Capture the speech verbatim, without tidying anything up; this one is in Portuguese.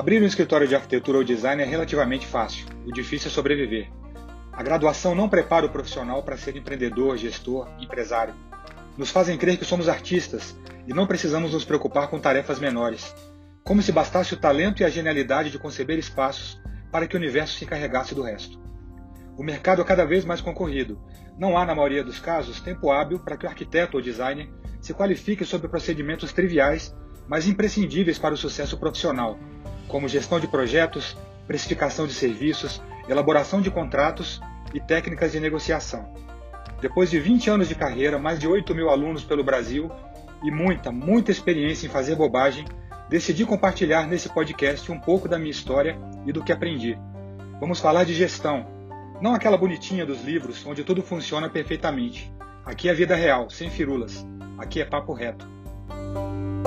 Abrir um escritório de arquitetura ou design é relativamente fácil, o difícil é sobreviver. A graduação não prepara o profissional para ser empreendedor, gestor, empresário. Nos fazem crer que somos artistas e não precisamos nos preocupar com tarefas menores, como se bastasse o talento e a genialidade de conceber espaços para que o universo se encarregasse do resto. O mercado é cada vez mais concorrido. Não há, na maioria dos casos, tempo hábil para que o arquiteto ou designer se qualifique sobre procedimentos triviais, mas imprescindíveis para o sucesso profissional, como gestão de projetos, precificação de serviços, elaboração de contratos e técnicas de negociação. Depois de vinte anos de carreira, mais de oito mil alunos pelo Brasil e muita, muita experiência em fazer bobagem, decidi compartilhar nesse podcast um pouco da minha história e do que aprendi. Vamos falar de gestão, não aquela bonitinha dos livros onde tudo funciona perfeitamente. Aqui é vida real, sem firulas. Aqui é papo reto.